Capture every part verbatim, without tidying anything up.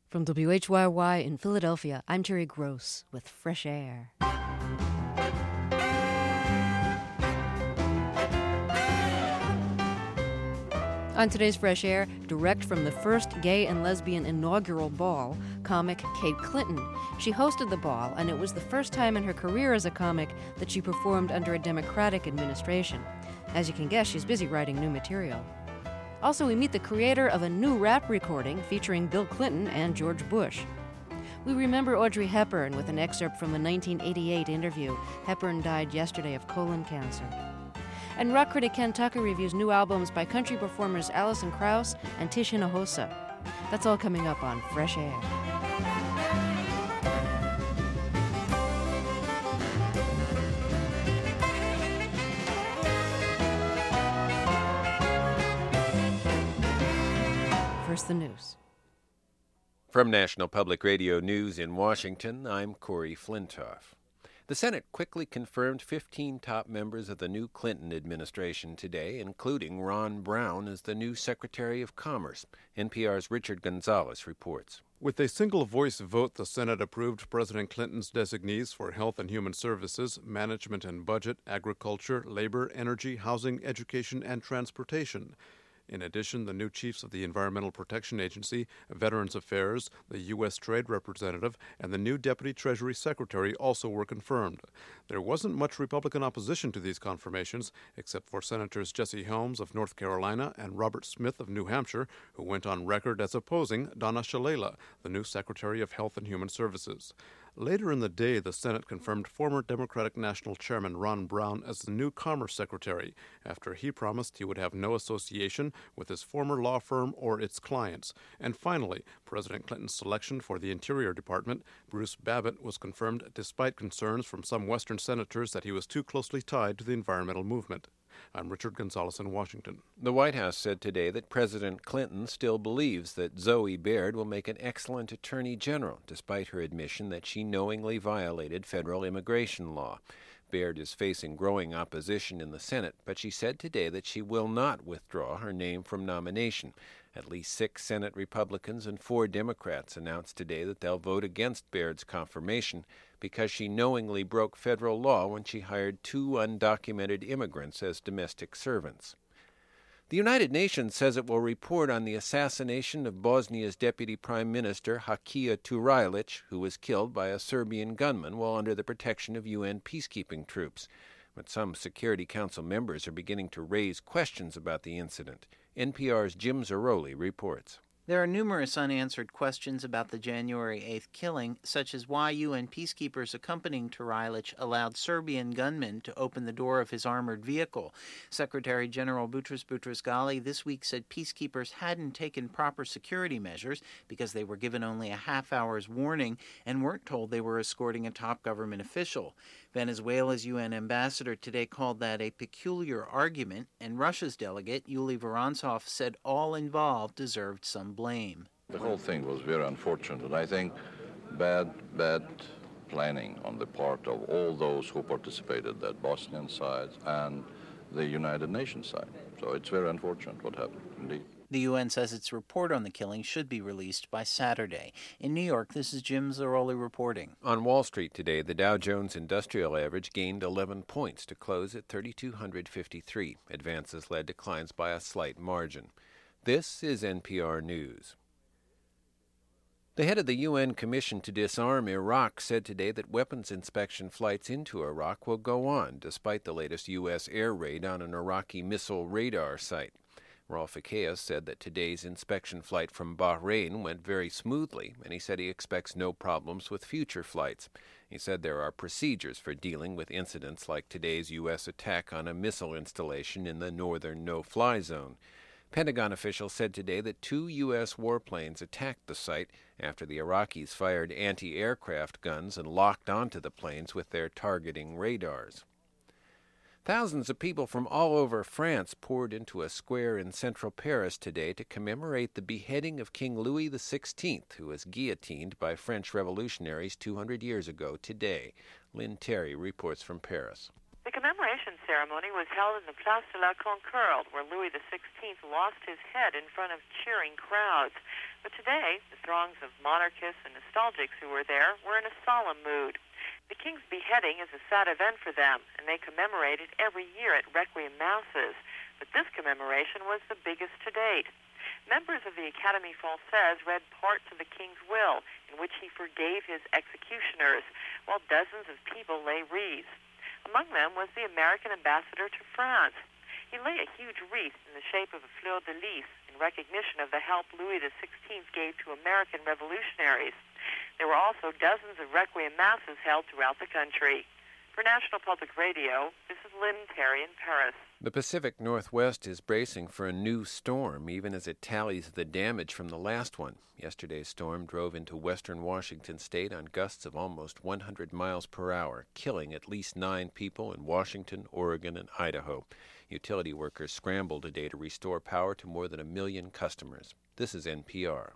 From W H Y Y in Philadelphia, I'm Terry Gross with Fresh Air. On today's Fresh Air, direct from the first gay and lesbian inaugural ball, comic Kate Clinton. She hosted the ball, and it was the first time in her career as a comic that she performed under a Democratic administration. As you can guess, she's busy writing new material. Also, we meet the creator of a new rap recording featuring Bill Clinton and George Bush. We remember Audrey Hepburn with an excerpt from a nineteen eighty-eight interview. Hepburn died yesterday of colon cancer. And rock critic Ken Tucker reviews new albums by country performers Alison Krauss and Tish Hinojosa. That's all coming up on Fresh Air. First, the news. From National Public Radio News in Washington, I'm Corey Flintoff. The Senate quickly confirmed fifteen top members of the new Clinton administration today, including Ron Brown as the new Secretary of Commerce. N P R's Richard Gonzalez reports. With a single-voice vote, the Senate approved President Clinton's designees for Health and Human Services, Management and Budget, Agriculture, Labor, Energy, Housing, Education, and Transportation. In addition, the new chiefs of the Environmental Protection Agency, Veterans Affairs, the U S Trade Representative, and the new Deputy Treasury Secretary also were confirmed. There wasn't much Republican opposition to these confirmations, except for Senators Jesse Helms of North Carolina and Robert Smith of New Hampshire, who went on record as opposing Donna Shalala, the new Secretary of Health and Human Services. Later in the day, the Senate confirmed former Democratic National Chairman Ron Brown as the new Commerce Secretary, after he promised he would have no association with his former law firm or its clients. And finally, President Clinton's selection for the Interior Department, Bruce Babbitt, was confirmed despite concerns from some Western senators that he was too closely tied to the environmental movement. I'm Richard Gonzalez in Washington. The White House said today that President Clinton still believes that Zoe Baird will make an excellent attorney general, despite her admission that she knowingly violated federal immigration law. Baird is facing growing opposition in the Senate, but she said today that she will not withdraw her name from nomination. At least six Senate Republicans and four Democrats announced today that they'll vote against Baird's confirmation because she knowingly broke federal law when she hired two undocumented immigrants as domestic servants. The United Nations says it will report on the assassination of Bosnia's Deputy Prime Minister Hakija Turajlic, who was killed by a Serbian gunman while under the protection of U N peacekeeping troops. But some Security Council members are beginning to raise questions about the incident. N P R's Jim Zarroli reports. There are numerous unanswered questions about the January eighth killing, such as why U N peacekeepers accompanying Turajlic allowed Serbian gunmen to open the door of his armored vehicle. Secretary General Boutros Boutros-Ghali this week said peacekeepers hadn't taken proper security measures because they were given only a half hour's warning and weren't told they were escorting a top government official. Venezuela's U N ambassador today called that a peculiar argument, and Russia's delegate, Yuli Vorontsov, said all involved deserved some blame. The whole thing was very unfortunate. I think bad, bad planning on the part of all those who participated, that Bosnian side and the United Nations side. So it's very unfortunate what happened, indeed. The U N says its report on the killing should be released by Saturday. In New York, this is Jim Zarroli reporting. On Wall Street today, the Dow Jones Industrial Average gained eleven points to close at three thousand two hundred fifty-three. Advances led declines by a slight margin. This is N P R News. The head of the U N Commission to Disarm Iraq said today that weapons inspection flights into Iraq will go on, despite the latest U S air raid on an Iraqi missile radar site. Rauf Akeas said that today's inspection flight from Bahrain went very smoothly, and he said he expects no problems with future flights. He said there are procedures for dealing with incidents like today's U S attack on a missile installation in the northern no-fly zone. Pentagon officials said today that two U S warplanes attacked the site after the Iraqis fired anti-aircraft guns and locked onto the planes with their targeting radars. Thousands of people from all over France poured into a square in central Paris today to commemorate the beheading of King Louis the sixteenth, who was guillotined by French revolutionaries two hundred years ago today. Lynn Terry reports from Paris. The commemoration ceremony was held in the Place de la Concorde, where Louis the sixteenth lost his head in front of cheering crowds. But today, the throngs of monarchists and nostalgics who were there were in a solemn mood. The king's beheading is a sad event for them, and they commemorate it every year at Requiem Masses. But this commemoration was the biggest to date. Members of the Académie Française read parts of the king's will, in which he forgave his executioners, while dozens of people lay wreaths. Among them was the American ambassador to France. He lay a huge wreath in the shape of a fleur-de-lis in recognition of the help Louis the sixteenth gave to American revolutionaries. There were also dozens of Requiem Masses held throughout the country. For National Public Radio, this is Lynn Terry in Paris. The Pacific Northwest is bracing for a new storm, even as it tallies the damage from the last one. Yesterday's storm drove into western Washington state on gusts of almost one hundred miles per hour, killing at least nine people in Washington, Oregon, and Idaho. Utility workers scrambled today to restore power to more than a million customers. This is N P R.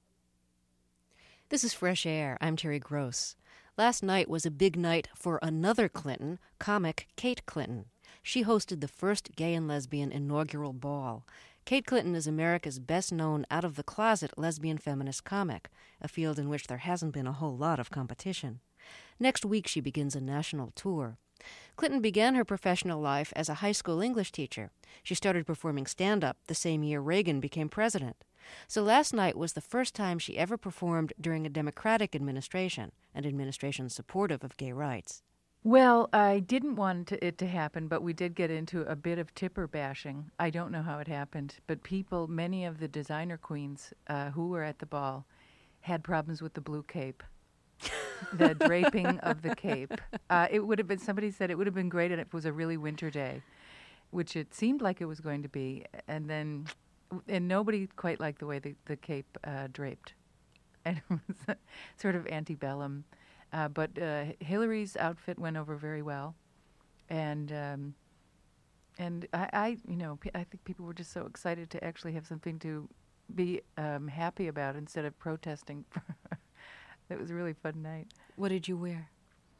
This is Fresh Air. I'm Terry Gross. Last night was a big night for another Clinton, comic Kate Clinton. She hosted the first gay and lesbian inaugural ball. Kate Clinton is America's best-known out-of-the-closet lesbian feminist comic, a field in which there hasn't been a whole lot of competition. Next week she begins a national tour. Clinton began her professional life as a high school English teacher. She started performing stand-up the same year Reagan became president. So last night was the first time she ever performed during a Democratic administration, an administration supportive of gay rights. Well, I didn't want to, it to happen, but we did get into a bit of tipper bashing. I don't know how it happened, but people, many of the designer queens uh, who were at the ball had problems with the blue cape. The draping of the cape. Uh, it would have been, somebody said it would have been great if it was a really winter day, which it seemed like it was going to be, and then... And nobody quite liked the way the, the cape uh, draped. And it was sort of antebellum. Uh, but uh, Hillary's outfit went over very well. And um, and I, I, you know, I think people were just so excited to actually have something to be um, happy about instead of protesting. It was a really fun night. What did you wear?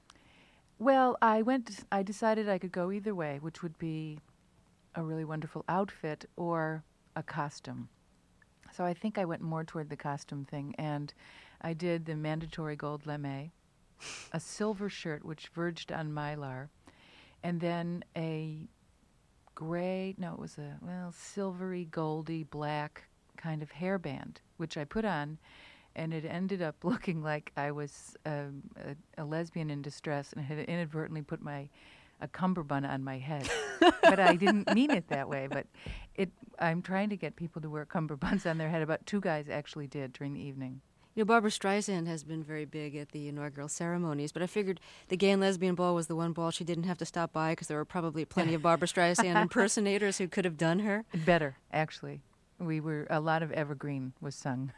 Well, I went, I decided I could go either way, which would be a really wonderful outfit or a costume. So I think I went more toward the costume thing, and I did the mandatory gold lame, a silver shirt which verged on mylar, and then a gray, no, it was a, well, silvery, goldy, black kind of hairband, which I put on, and it ended up looking like I was um, a, a lesbian in distress and had inadvertently put my a cummerbund on my head. But I didn't mean it that way. But it, I'm trying to get people to wear cummerbunds on their head. About two guys actually did during the evening. You know, Barbra Streisand has been very big at the inaugural ceremonies, but I figured the gay and lesbian ball was the one ball she didn't have to stop by because there were probably plenty of Barbra Streisand impersonators who could have done her. Better, actually. We were, a lot of Evergreen was sung.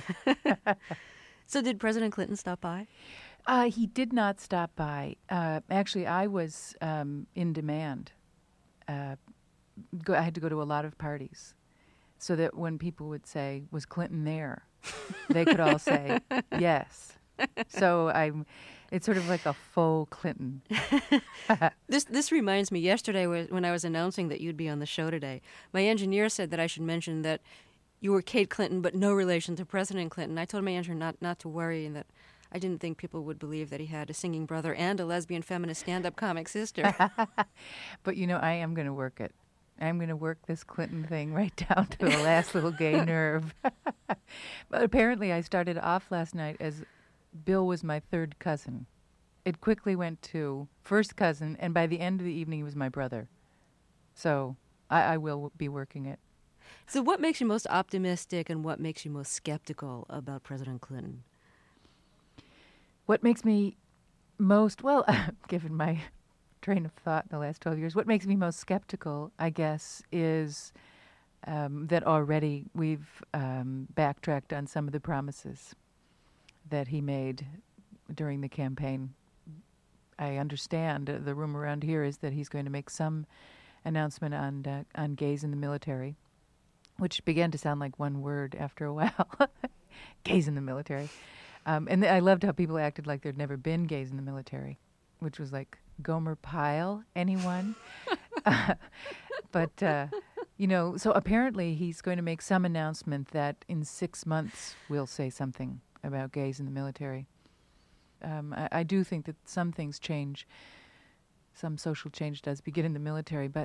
So did President Clinton stop by? Uh, he did not stop by. Uh, actually, I was um, in demand. Uh, go, I had to go to a lot of parties so that when people would say, was Clinton there? They could all say, yes. So I'm, it's sort of like a faux Clinton. This this reminds me, yesterday when I was announcing that you'd be on the show today, my engineer said that I should mention that you were Kate Clinton, but no relation to President Clinton. I told my engineer not, not to worry and that I didn't think people would believe that he had a singing brother and a lesbian feminist stand-up comic sister. But, you know, I am going to work it. I'm going to work this Clinton thing right down to the last little gay nerve. But apparently I started off last night as Bill was my third cousin. It quickly went to first cousin, and by the end of the evening he was my brother. So I, I will be working it. So what makes you most optimistic and what makes you most skeptical about President Clinton? What makes me most, well, given my train of thought in the last twelve years, what makes me most skeptical, I guess, is um, that already we've um, backtracked on some of the promises that he made during the campaign. I understand uh, the rumor around here is that he's going to make some announcement on uh, on gays in the military, which began to sound like one word after a while. Gays in the military. Um, and th- I loved how people acted like there'd never been gays in the military, which was like, Gomer Pyle, anyone? uh, but, uh, you know, so apparently he's going to make some announcement that in six months we'll say something about gays in the military. Um, I, I do think that some things change. Some social change does begin in the military, but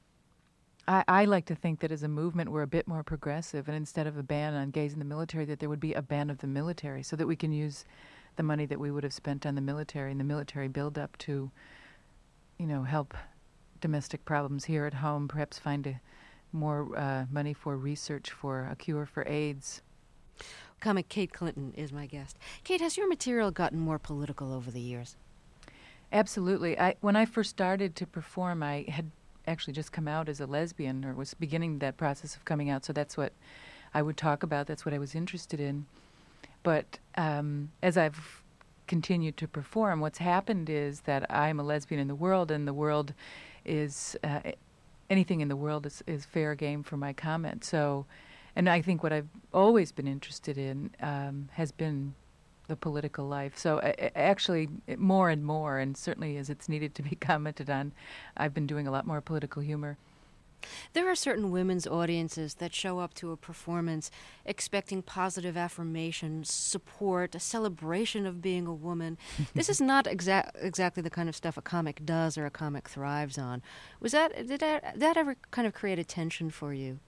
I, I like to think that as a movement we're a bit more progressive, and instead of a ban on gays in the military, that there would be a ban of the military so that we can use the money that we would have spent on the military and the military build-up to, you know, help domestic problems here at home, perhaps find a, more uh, money for research for a cure for AIDS. Comic Kate Clinton is my guest. Kate, has your material gotten more political over the years? Absolutely. I, when I first started to perform, I had actually just come out as a lesbian, or was beginning that process of coming out, so that's what I would talk about. That's what I was interested in. But um, as I've continued to perform, what's happened is that I'm a lesbian in the world, and the world is, uh, anything in the world is, is fair game for my comment. So, and I think what I've always been interested in um, has been the political life. So uh, actually, more and more, and certainly as it's needed to be commented on, I've been doing a lot more political humor. There are certain women's audiences that show up to a performance expecting positive affirmation, support, a celebration of being a woman. This is not exa- exactly the kind of stuff a comic does or a comic thrives on. Was that did that, that ever kind of create a tension for you?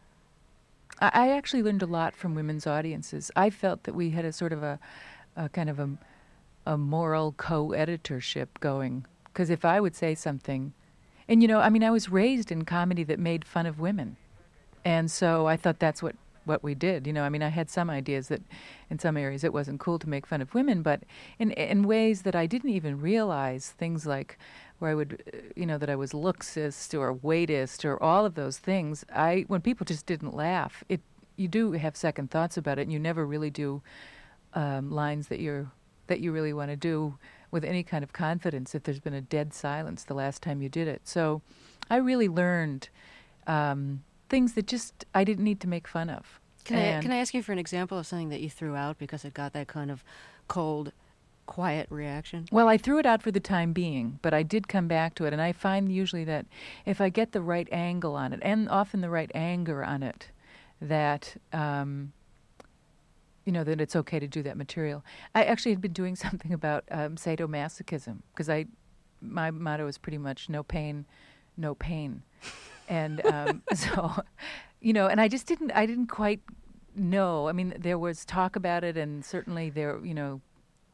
I, I actually learned a lot from women's audiences. I felt that we had a sort of a, a kind of a, a moral co-editorship going, because if I would say something. And, you know, I mean, I was raised in comedy that made fun of women. And so I thought that's what, what we did. You know, I mean, I had some ideas that in some areas it wasn't cool to make fun of women, but in in ways that I didn't even realize, things like where I would, you know, that I was looksist or weightist or all of those things. I when people just didn't laugh, it you do have second thoughts about it, and you never really do um, lines that you're that you really want to do with any kind of confidence if there's been a dead silence the last time you did it. So I really learned um, things that just I didn't need to make fun of. Can I, can I ask you for an example of something that you threw out because it got that kind of cold, quiet reaction? Well, I threw it out for the time being, but I did come back to it, and I find usually that if I get the right angle on it, and often the right anger on it, that... Um, you know, that it's okay to do that material. I actually had been doing something about um, sadomasochism, because I, my motto is pretty much no pain, no pain. And um, so, you know, and I just didn't, I didn't quite know. I mean, there was talk about it, and certainly there, you know,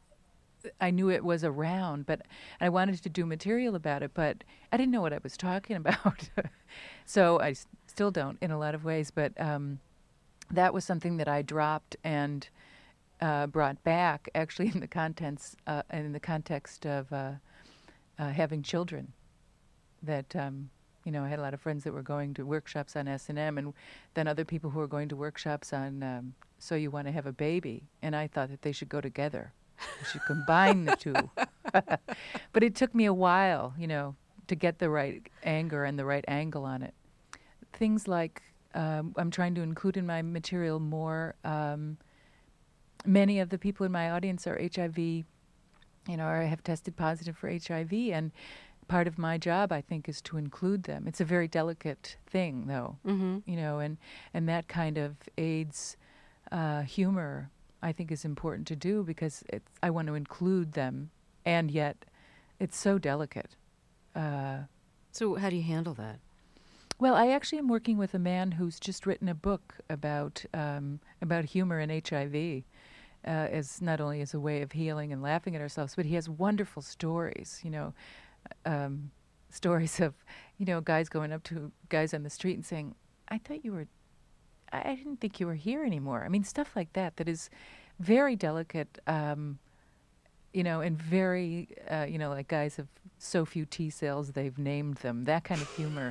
I knew it was around, but I wanted to do material about it, but I didn't know what I was talking about. So I s- still don't in a lot of ways, but... Um, that was something that I dropped and uh, brought back, actually, in the contents, uh, in the context of uh, uh, having children. That um, you know, I had a lot of friends that were going to workshops on S and M, and then other people who were going to workshops on um, So You Want to Have a Baby, and I thought that they should go together. We should combine the two. But it took me a while, you know, to get the right anger and the right angle on it. Things like. Um, I'm trying to include in my material more. Um, many of the people in my audience are H I V, you know, or have tested positive for H I V, and part of my job, I think, is to include them. It's a very delicate thing, though, Mm-hmm. you know, and, and that kind of AIDS uh, humor, I think, is important to do because it's, I want to include them, and yet it's so delicate. Uh, So how do you handle that? Well, I actually am working with a man who's just written a book about um, about humor and H I V, uh, as not only as a way of healing and laughing at ourselves, but he has wonderful stories. You know, um, stories of you know guys going up to guys on the street and saying, "I thought you were, I didn't think you were here anymore." I mean, stuff like that. That is very delicate. Um, you know, and very, uh, you know, like guys have so few T cells they've named them. That kind of humor.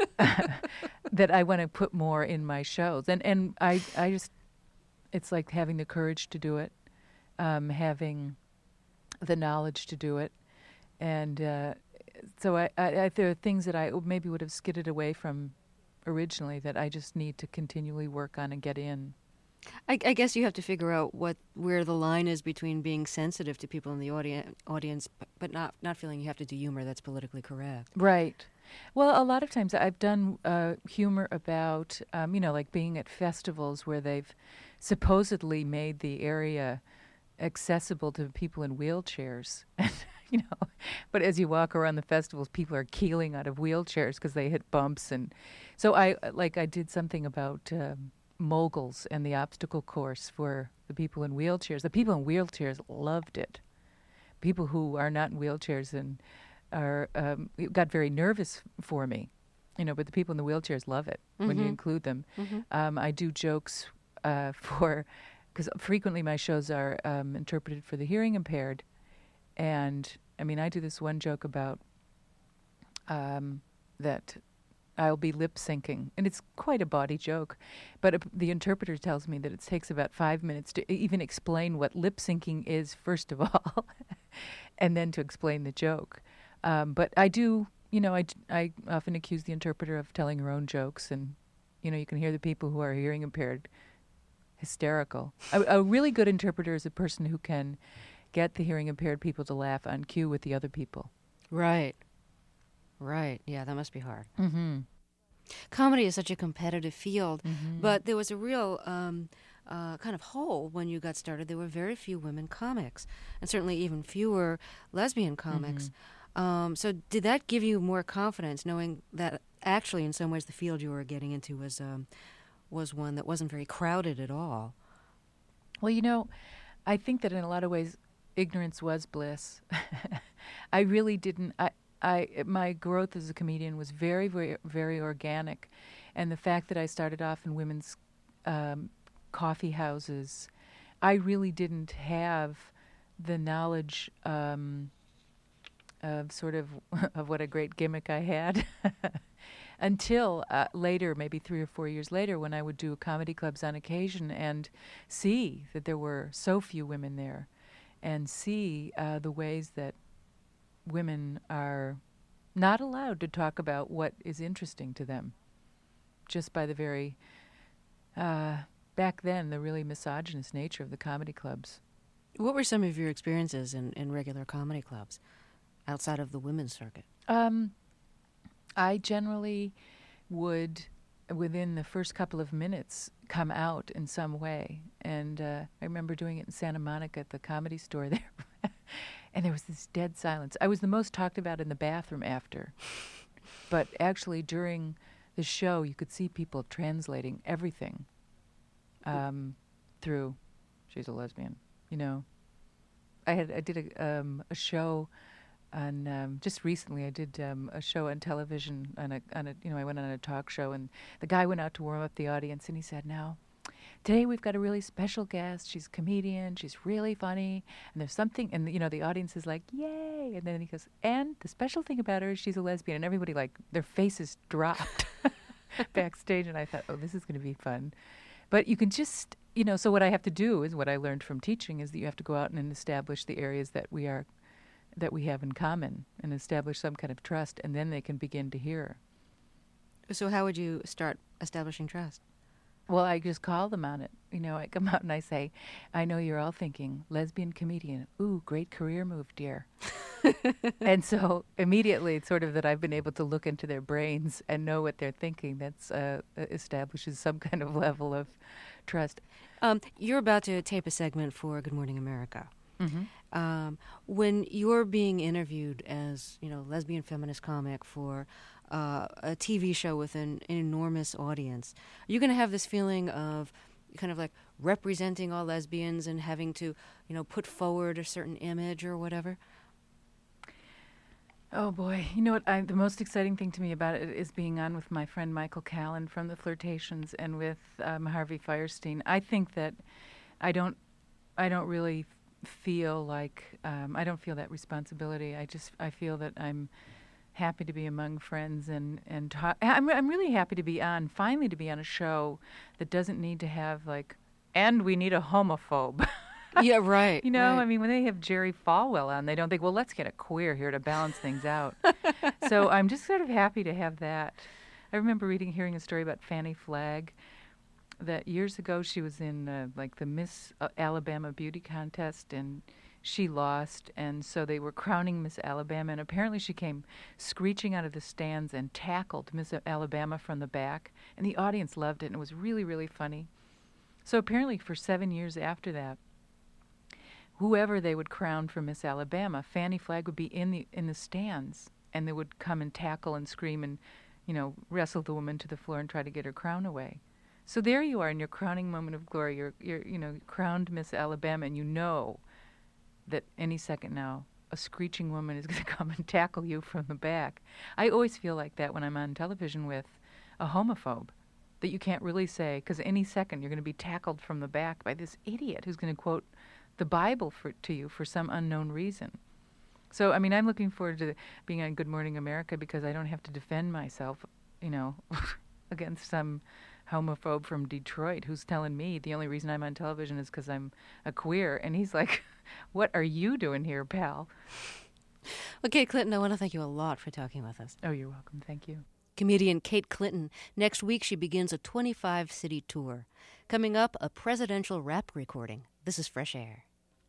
that I want to put more in my shows. And and I, I just, it's like having the courage to do it, um, having the knowledge to do it. And uh, so I, I, I, there are things that I maybe would have skidded away from originally that I just need to continually work on and get in. I, I guess you have to figure out what where the line is between being sensitive to people in the audi- audience, but, but not, not feeling you have to do humor that's politically correct. Right. Well, a lot of times I've done uh, humor about, um, you know, like being at festivals where they've supposedly made the area accessible to people in wheelchairs. You know, but as you walk around the festivals, people are keeling out of wheelchairs because they hit bumps. And so I, like, I did something about um, moguls and the obstacle course for the people in wheelchairs. The people in wheelchairs loved it. People who are not in wheelchairs and are um, got very nervous for me, you know, but the people in the wheelchairs love it mm-hmm. when you include them. Mm-hmm. Um, I do jokes uh, for, because frequently my shows are um, interpreted for the hearing impaired. And, I mean, I do this one joke about um, that I'll be lip syncing, and it's quite a bawdy joke, but uh, the interpreter tells me that it takes about five minutes to even explain what lip syncing is, first of all, and then to explain the joke. Um, but I do, you know, I, I often accuse the interpreter of telling her own jokes, and, you know, you can hear the people who are hearing impaired hysterical. A, a really good interpreter is a person who can get the hearing impaired people to laugh on cue with the other people. Right. Right. Yeah, that must be hard. Mm-hmm. Comedy is such a competitive field, mm-hmm. but there was a real um, uh, kind of hole when you got started. There were very few women comics, and certainly even fewer lesbian comics. Mm-hmm. Um, so did that give you more confidence, knowing that actually in some ways the field you were getting into was um, was one that wasn't very crowded at all? Well, you know, I think that in a lot of ways, ignorance was bliss. I really didn't. I, I, my growth as a comedian was very, very, very organic, and the fact that I started off in women's um, coffee houses, I really didn't have the knowledge um, of sort of of what a great gimmick I had until uh, later, maybe three or four years later, when I would do comedy clubs on occasion and see that there were so few women there. And see uh, the ways that women are not allowed to talk about what is interesting to them, just by the very, uh, back then, the really misogynist nature of the comedy clubs. What were some of your experiences in, in regular comedy clubs outside of the women's circuit? Um, I generally would, within the first couple of minutes, come out in some way. And uh, I remember doing it in Santa Monica at the Comedy Store there. And there was this dead silence. I was the most talked about in the bathroom after. But actually during the show, you could see people translating everything um, through, she's a lesbian, you know. I had I did a, um, a show on, um, just recently I did um, a show on television, on a, on a, you know, I went on a talk show, and the guy went out to warm up the audience, and he said, now, today we've got a really special guest. She's a comedian. She's really funny. And there's something, and, you know, the audience is like, yay. And then he goes, and the special thing about her is she's a lesbian. And everybody, like, their faces dropped backstage. And I thought, oh, this is going to be fun. But you can just, you know, so what I have to do is what I learned from teaching is that you have to go out and establish the areas that we are, that we have in common and establish some kind of trust, and then they can begin to hear. So how would you start establishing trust? Well, I just call them on it. You know, I come out and I say, I know you're all thinking, lesbian comedian, ooh, great career move, dear. And so immediately it's sort of that I've been able to look into their brains and know what they're thinking. That's uh, establishes some kind of level of trust. Um, you're about to tape a segment for Good Morning America. Mm-hmm. Um, when you're being interviewed as, you know, lesbian feminist comic for uh, a T V show with an, an enormous audience, are you going to have this feeling of kind of like representing all lesbians and having to, you know, put forward a certain image or whatever? Oh, boy. You know what? I, the most exciting thing to me about it is being on with my friend Michael Callan from The Flirtations and with um, Harvey Fierstein. I think that I don't, I don't really feel like, um, I don't feel that responsibility. I just, I feel that I'm happy to be among friends and, and talk. I'm, I'm really happy to be on, finally to be on a show that doesn't need to have like, and we need a homophobe. Yeah, right. You know, right. I mean, when they have Jerry Falwell on, they don't think, well, let's get a queer here to balance things out. So I'm just sort of happy to have that. I remember reading, hearing a story about Fannie Flagg, that years ago she was in uh, like the Miss uh, Alabama beauty contest, and she lost, and so they were crowning Miss Alabama, and apparently she came screeching out of the stands and tackled Miss Alabama from the back, and the audience loved it, and it was really, really funny. So apparently for seven years after that, whoever they would crown for Miss Alabama, Fannie Flagg would be in the in the stands, and they would come and tackle and scream and, you know, wrestle the woman to the floor and try to get her crown away. So there you are in your crowning moment of glory. You're, you're you know, crowned Miss Alabama, and you know that any second now a screeching woman is going to come and tackle you from the back. I always feel like that when I'm on television with a homophobe, that you can't really say, because any second you're going to be tackled from the back by this idiot who's going to quote the Bible for, to you for some unknown reason. So, I mean, I'm looking forward to being on Good Morning America because I don't have to defend myself, you know, against some homophobe from Detroit who's telling me the only reason I'm on television is because I'm a queer. And he's like, what are you doing here, pal? Well, Kate Clinton, I want to thank you a lot for talking with us. Oh, you're welcome. Thank you. Comedian Kate Clinton. Next week, she begins a twenty-five city tour. Coming up, a presidential rap recording. This is Fresh Air.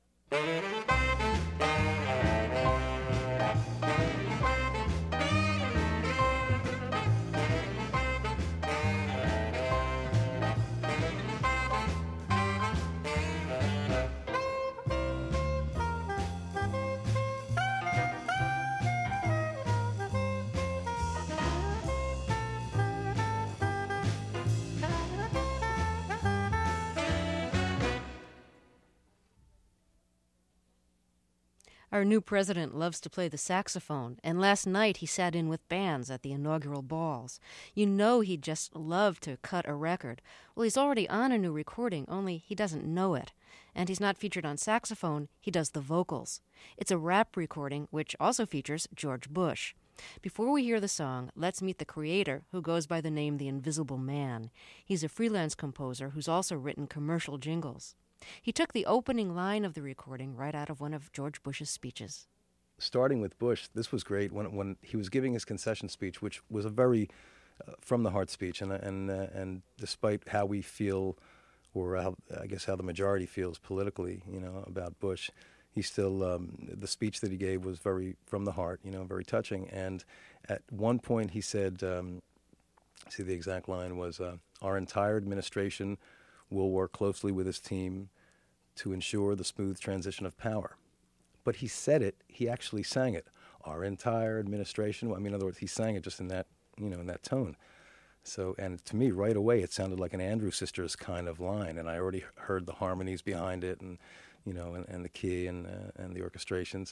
Our new president loves to play the saxophone, and last night he sat in with bands at the inaugural balls. You know he'd just love to cut a record. Well, he's already on a new recording, only he doesn't know it. And he's not featured on saxophone, he does the vocals. It's a rap recording, which also features George Bush. Before we hear the song, let's meet the creator, who goes by the name The Invisible Man. He's a freelance composer who's also written commercial jingles. He took the opening line of the recording right out of one of George Bush's speeches. Starting with Bush, this was great when when he was giving his concession speech, which was a very uh, from-the-heart speech, and and uh, and despite how we feel, or how, I guess how the majority feels politically, you know, about Bush, he still, um, the speech that he gave was very from the heart, you know, very touching. And at one point he said, um, see the exact line was, uh, our entire administration will work closely with his team to ensure the smooth transition of power. But he said it, he actually sang it. Our entire administration, I mean, in other words, he sang it just in that, you know, in that tone. So, and to me, right away, it sounded like an Andrews Sisters kind of line, and I already heard the harmonies behind it, and, you know, and, and the key and uh, and the orchestrations.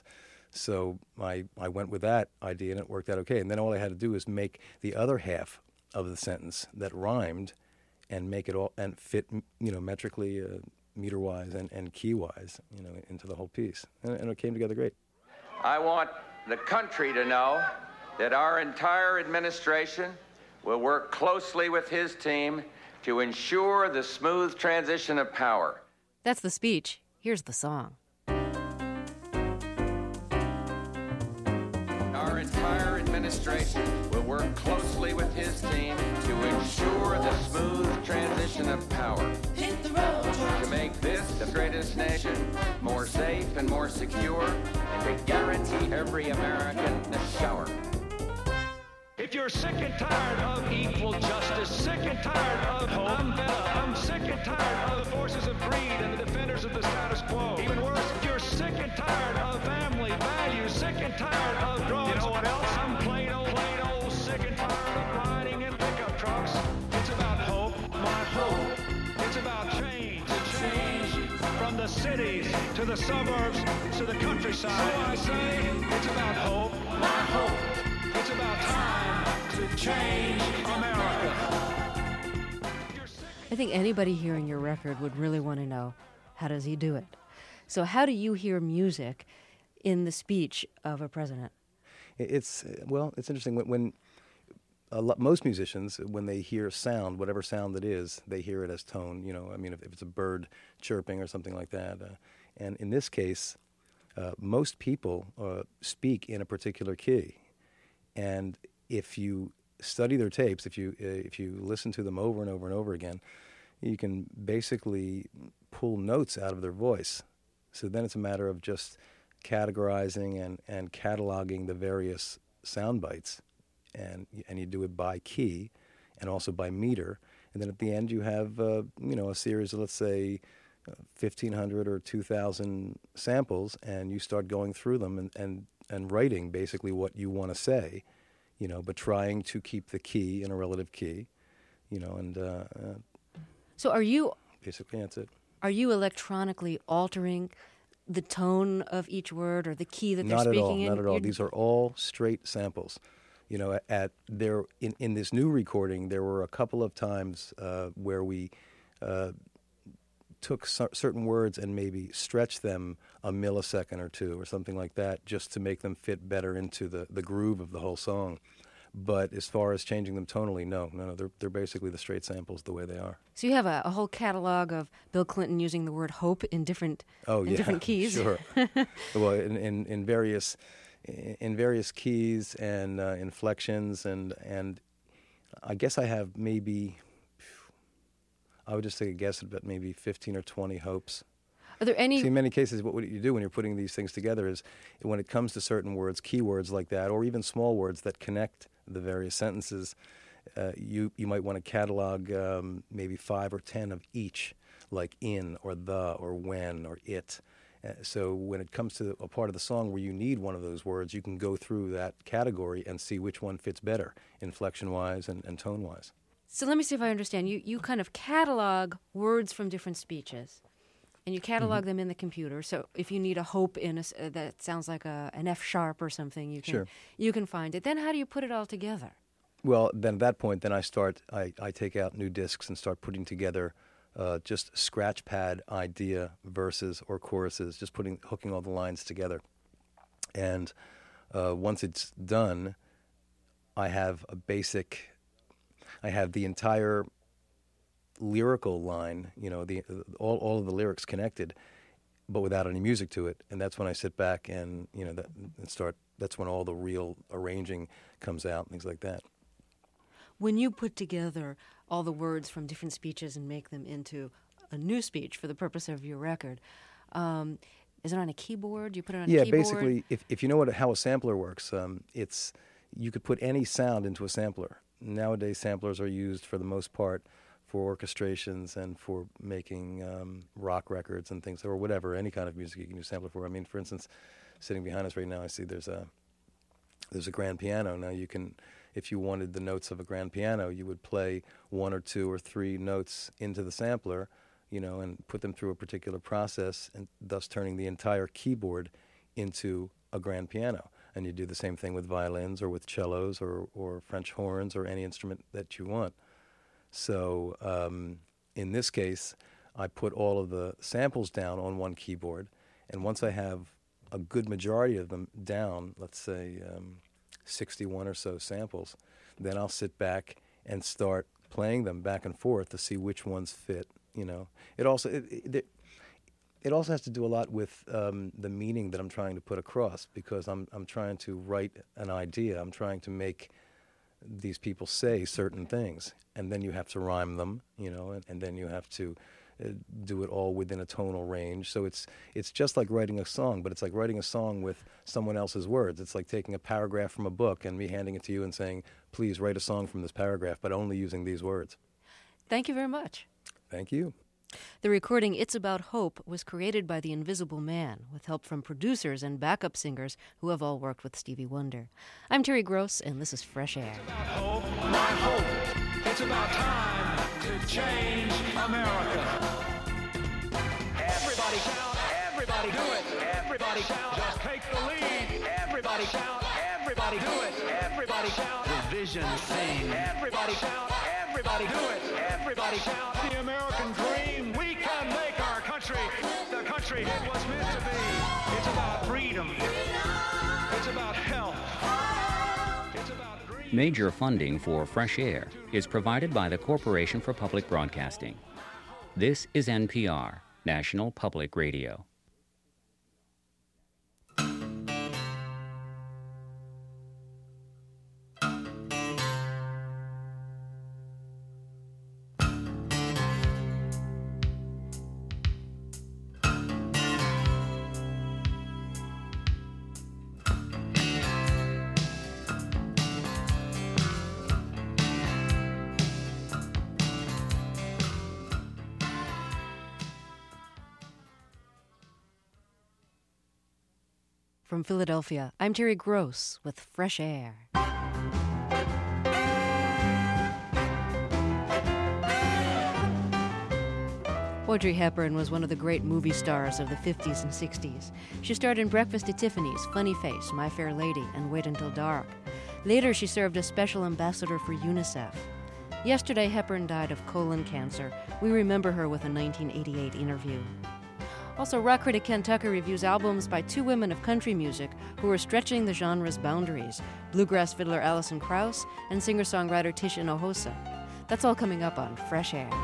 So I, I went with that idea, and it worked out okay. And then all I had to do was make the other half of the sentence that rhymed and make it all, and fit, you know, metrically, uh, meter-wise and, and key-wise, you know, into the whole piece. And, and it came together great. I want the country to know that our entire administration will work closely with his team to ensure the smooth transition of power. That's the speech. Here's the song. Our entire administration will work closely with his team to ensure the smooth transition of power. Hit the road, to make this the greatest nation more safe and more secure, and to guarantee every American a shower. If you're sick and tired of equal justice, sick and tired of hope, I'm fed up. I'm sick and tired of the forces of greed and the defenders of the status quo. Even worse, if you're sick and tired of family values, sick and tired of drugs. You know what else? I'm plain old, plain old sick and tired of riding in pickup trucks. It's about hope, my hope. It's about change, to change from the cities to the suburbs to the countryside. So I say, it's about hope, my hope. It's about time to change America. I think anybody hearing your record would really want to know, how does he do it? So how do you hear music in the speech of a president? It's, well, it's interesting. When, when a lot, most musicians, when they hear sound, whatever sound it is, they hear it as tone. You know, I mean, if, if it's a bird chirping or something like that. Uh, and in this case, uh, most people uh, speak in a particular key. And if you study their tapes, if you uh, if you listen to them over and over and over again, you can basically pull notes out of their voice. So then it's a matter of just categorizing and, and cataloging the various sound bites, and and you do it by key and also by meter. And then at the end you have, uh, you know, a series of, let's say, fifteen hundred or two thousand samples, and you start going through them and, and, and writing basically what you want to say, you know, but trying to keep the key in a relative key, you know, and... Uh, uh, so are you... Basically, that's it. Are you electronically altering the tone of each word or the key that they're not speaking in? Not at all, not at all. You're... These are all straight samples. You know, at, at there in, in this new recording, there were a couple of times uh, where we uh, took c- certain words and maybe stretched them a millisecond or two or something like that, just to make them fit better into the, the groove of the whole song. But as far as changing them tonally, no, no, no, they're they're basically the straight samples the way they are. So you have a, a whole catalog of Bill Clinton using the word hope in different oh, in yeah, different keys. Sure. Well, in, in, in various in various keys and uh, inflections, and and I guess I have maybe, I would just take a guess at about maybe fifteen or twenty hopes. Are there any... See, in many cases, what, what you do when you're putting these things together is, when it comes to certain words, keywords like that, or even small words that connect the various sentences, uh, you you might want to catalog um, maybe five or ten of each, like in or the or when or it. Uh, so when it comes to a part of the song where you need one of those words, you can go through that category and see which one fits better, inflection-wise and, and tone-wise. So let me see if I understand. You you kind of catalog words from different speeches, and you catalog mm-hmm. them in the computer. So if you need a hope in a, uh, that sounds like a, an F sharp or something, you can sure. you can find it. Then how do you put it all together? Well, then at that point, then I start. I, I take out new discs and start putting together uh, just scratch pad idea verses or choruses, just putting hooking all the lines together. And uh, once it's done, I have a basic. I have the entire lyrical line, you know, the all all of the lyrics connected, but without any music to it. And that's when I sit back and, you know, that, and start. That's when all the real arranging comes out, things like that. When you put together all the words from different speeches and make them into a new speech for the purpose of your record, um, is it on a keyboard? Do you put it on yeah, a keyboard? Yeah, basically, if if you know what how a sampler works, um, it's you could put any sound into a sampler. Nowadays, samplers are used for the most part for orchestrations and for making um, rock records and things, or whatever, any kind of music you can use sampler for. I mean, for instance, sitting behind us right now, I see there's a there's a grand piano. Now you can, if you wanted the notes of a grand piano, you would play one or two or three notes into the sampler, you know, and put them through a particular process, and thus turning the entire keyboard into a grand piano. And you do the same thing with violins or with cellos or, or French horns or any instrument that you want. So um, in this case, I put all of the samples down on one keyboard, and once I have a good majority of them down, let's say um, sixty-one or so samples, then I'll sit back and start playing them back and forth to see which ones fit, you know. It also... It, it, It also has to do a lot with um, the meaning that I'm trying to put across, because I'm I'm trying to write an idea. I'm trying to make these people say certain things, and then you have to rhyme them, you know, and, and then you have to uh, do it all within a tonal range. So it's it's just like writing a song, but it's like writing a song with someone else's words. It's like taking a paragraph from a book and me handing it to you and saying, please write a song from this paragraph, but only using these words. Thank you very much. Thank you. The recording It's About Hope was created by The Invisible Man, with help from producers and backup singers who have all worked with Stevie Wonder. I'm Terry Gross, and this is Fresh Air. It's about hope, my hope. It's about time to change America. Everybody shout, everybody do it. Everybody shout, just take the lead. Everybody shout, everybody do it. Everybody shout, the vision sing. Everybody shout, everybody do it. Everybody shout, the American dream. We can make our country the country it was meant to be. It's about freedom. It's about health. It's about dreams. Major funding for Fresh Air is provided by the Corporation for Public Broadcasting. This is N P R, National Public Radio. From Philadelphia, I'm Terry Gross with Fresh Air. Audrey Hepburn was one of the great movie stars of the fifties and sixties. She starred in Breakfast at Tiffany's, Funny Face, My Fair Lady, and Wait Until Dark. Later, she served as special ambassador for UNICEF. Yesterday, Hepburn died of colon cancer. We remember her with a nineteen eighty-eight interview. Also, rock critic Ken Tucker reviews albums by two women of country music who are stretching the genre's boundaries, bluegrass fiddler Alison Krauss and singer-songwriter Tish Inohosa. That's all coming up on Fresh Air.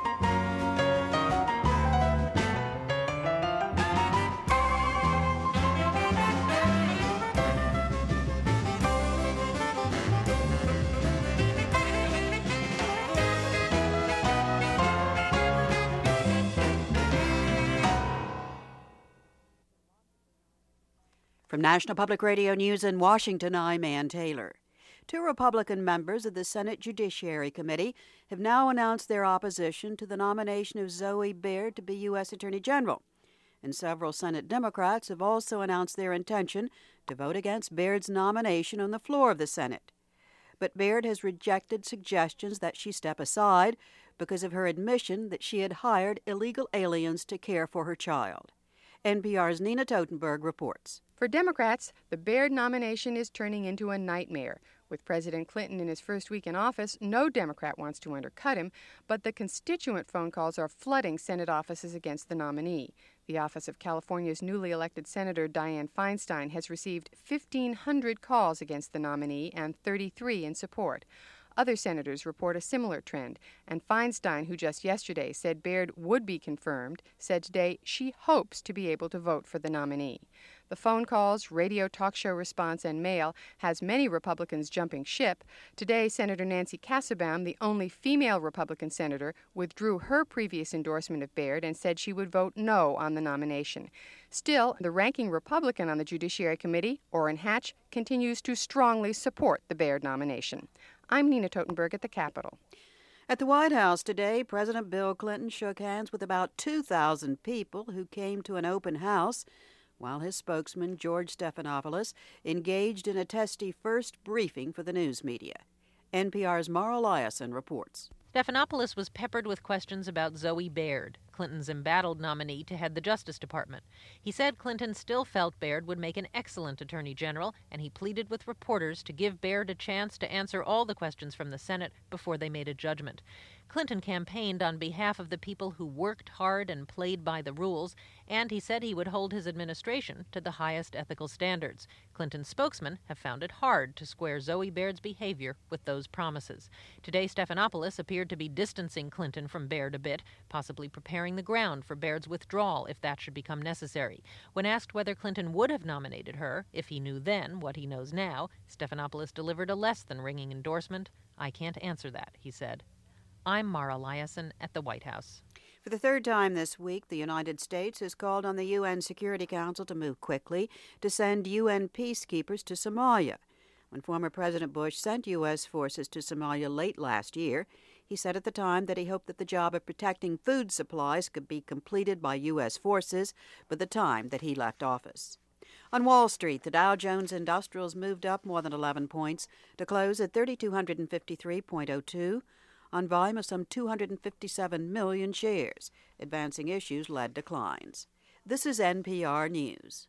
From National Public Radio News in Washington, I'm Ann Taylor. Two Republican members of the Senate Judiciary Committee have now announced their opposition to the nomination of Zoe Baird to be U S Attorney General. And several Senate Democrats have also announced their intention to vote against Baird's nomination on the floor of the Senate. But Baird has rejected suggestions that she step aside because of her admission that she had hired illegal aliens to care for her child. N P R's Nina Totenberg reports. For Democrats, the Baird nomination is turning into a nightmare. With President Clinton in his first week in office, no Democrat wants to undercut him, but the constituent phone calls are flooding Senate offices against the nominee. The office of California's newly elected Senator Dianne Feinstein has received fifteen hundred calls against the nominee and thirty-three in support. Other senators report a similar trend, and Feinstein, who just yesterday said Baird would be confirmed, said today she hopes to be able to vote for the nominee. The phone calls, radio talk show response, and mail has many Republicans jumping ship. Today, Senator Nancy Kassebaum, the only female Republican senator, withdrew her previous endorsement of Baird and said she would vote no on the nomination. Still, the ranking Republican on the Judiciary Committee, Orrin Hatch, continues to strongly support the Baird nomination. I'm Nina Totenberg at the Capitol. At the White House today, President Bill Clinton shook hands with about two thousand people who came to an open house, while his spokesman, George Stephanopoulos, engaged in a testy first briefing for the news media. N P R's Mara Liasson reports. Stephanopoulos was peppered with questions about Zoe Baird, Clinton's embattled nominee to head the Justice Department. He said Clinton still felt Baird would make an excellent attorney general, and he pleaded with reporters to give Baird a chance to answer all the questions from the Senate before they made a judgment. Clinton campaigned on behalf of the people who worked hard and played by the rules, and he said he would hold his administration to the highest ethical standards. Clinton's spokesmen have found it hard to square Zoe Baird's behavior with those promises. Today, Stephanopoulos appeared to be distancing Clinton from Baird a bit, possibly preparing the ground for Baird's withdrawal if that should become necessary. When asked whether Clinton would have nominated her, if he knew then what he knows now, Stephanopoulos delivered a less than ringing endorsement. "I can't answer that," he said. I'm Mara Liasson at the White House. For the third time this week, the United States has called on the U N Security Council to move quickly to send U N peacekeepers to Somalia. When former President Bush sent U S forces to Somalia late last year, he said at the time that he hoped that the job of protecting food supplies could be completed by U S forces by the time that he left office. On Wall Street, the Dow Jones Industrials moved up more than eleven points to close at three thousand two hundred fifty-three point oh two. On volume of some two hundred fifty-seven million shares. Advancing issues led declines. This is N P R News.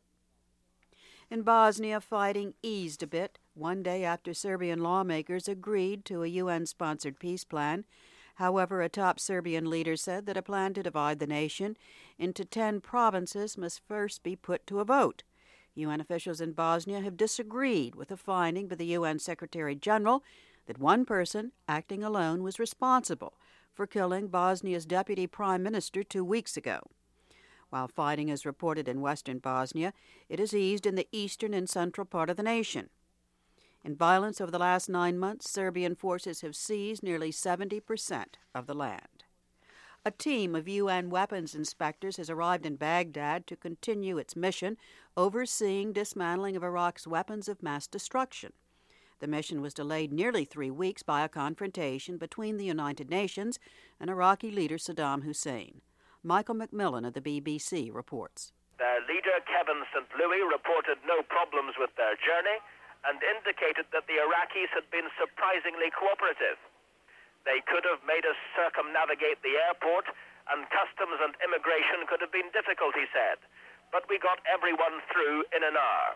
In Bosnia, fighting eased a bit one day after Serbian lawmakers agreed to a U N-sponsored peace plan. However, a top Serbian leader said that a plan to divide the nation into ten provinces must first be put to a vote. U N officials in Bosnia have disagreed with a finding by the U N Secretary General that one person, acting alone, was responsible for killing Bosnia's deputy prime minister two weeks ago. While fighting is reported in western Bosnia, it has eased in the eastern and central part of the nation. In violence over the last nine months, Serbian forces have seized nearly seventy percent of the land. A team of U N weapons inspectors has arrived in Baghdad to continue its mission overseeing dismantling of Iraq's weapons of mass destruction. The mission was delayed nearly three weeks by a confrontation between the United Nations and Iraqi leader Saddam Hussein. Michael McMillan of the B B C reports. Their leader, Kevin Saint Louis, reported no problems with their journey and indicated that the Iraqis had been surprisingly cooperative. They could have made us circumnavigate the airport, and customs and immigration could have been difficult, he said, but we got everyone through in an hour.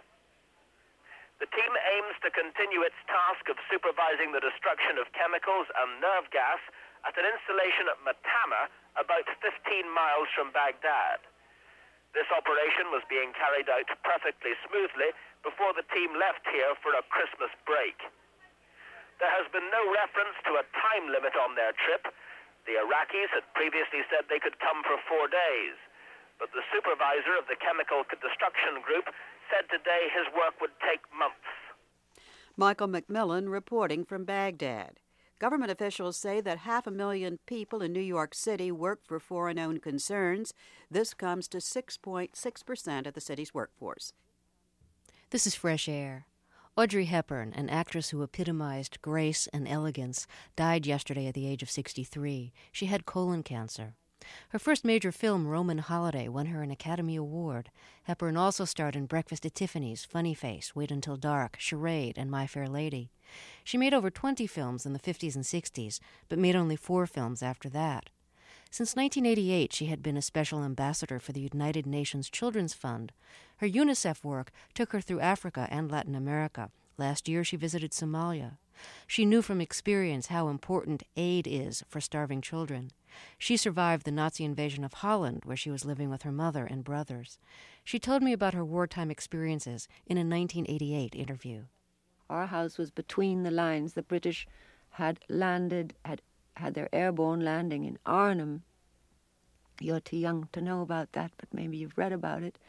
The team aims to continue its task of supervising the destruction of chemicals and nerve gas at an installation at Matama, about fifteen miles from Baghdad. This operation was being carried out perfectly smoothly before the team left here for a Christmas break. There has been no reference to a time limit on their trip. The Iraqis had previously said they could come for four days, but the supervisor of the chemical destruction group said today his work would take months. Michael McMillan reporting from Baghdad. Government officials say that half a million people in New York City work for foreign-owned concerns. This comes to six point six percent of the city's workforce. This is Fresh Air. Audrey Hepburn, an actress who epitomized grace and elegance, died yesterday at the age of sixty-three. She had colon cancer. Her first major film, Roman Holiday, won her an Academy Award. Hepburn also starred in Breakfast at Tiffany's, Funny Face, Wait Until Dark, Charade, and My Fair Lady. She made over twenty films in the fifties and sixties, but made only four films after that. Since nineteen eighty-eight, she had been a special ambassador for the United Nations Children's Fund. Her UNICEF work took her through Africa and Latin America. Last year, she visited Somalia. She knew from experience how important aid is for starving children. She survived the Nazi invasion of Holland, where she was living with her mother and brothers. She told me about her wartime experiences in a nineteen eighty-eight interview. Our house was between the lines. The British had landed, had had their airborne landing in Arnhem. You're too young to know about that, but maybe you've read about it.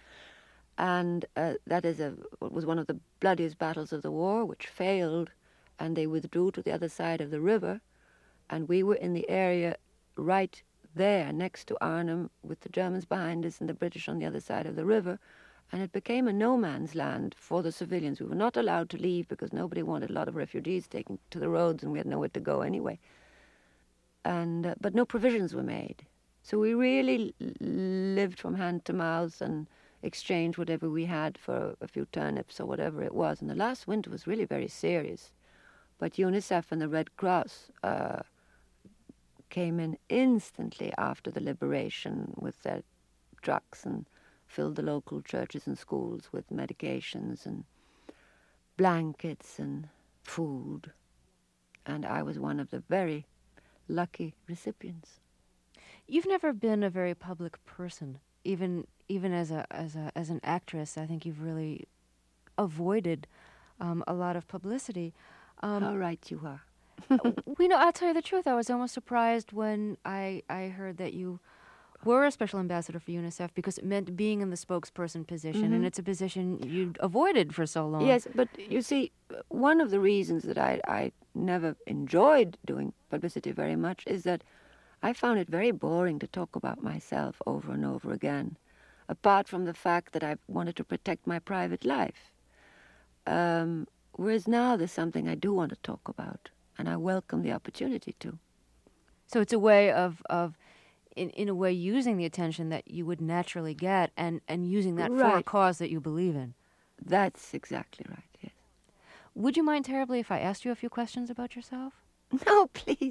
And uh, that is a was one of the bloodiest battles of the war, which failed, and they withdrew to the other side of the river. And we were in the area right there next to Arnhem with the Germans behind us and the British on the other side of the river. And it became a no man's land for the civilians. We were not allowed to leave because nobody wanted a lot of refugees taken to the roads, and we had nowhere to go anyway. And uh, but no provisions were made. So we really l- lived from hand to mouth and exchanged whatever we had for a few turnips or whatever it was. And the last winter was really very serious. But UNICEF and the Red Cross uh, came in instantly after the liberation with their trucks and filled the local churches and schools with medications and blankets and food. And I was one of the very lucky recipients. You've never been a very public person, even even as a as a as an actress. I think you've really avoided um, a lot of publicity. Um, How right you are. we know. I'll tell you the truth. I was almost surprised when I I heard that you were a special ambassador for UNICEF, because it meant being in the spokesperson position, Mm-hmm. and it's a position you'd avoided for so long. Yes, but you see, one of the reasons that I, I never enjoyed doing publicity very much is that I found it very boring to talk about myself over and over again, apart from the fact that I wanted to protect my private life. Um, whereas now there's something I do want to talk about, and I welcome the opportunity to. So it's a way of, of in, in a way, using the attention that you would naturally get and, and using that for a Right. cause that you believe in. That's exactly right, yes. Would you mind terribly if I asked you a few questions about yourself? No, please.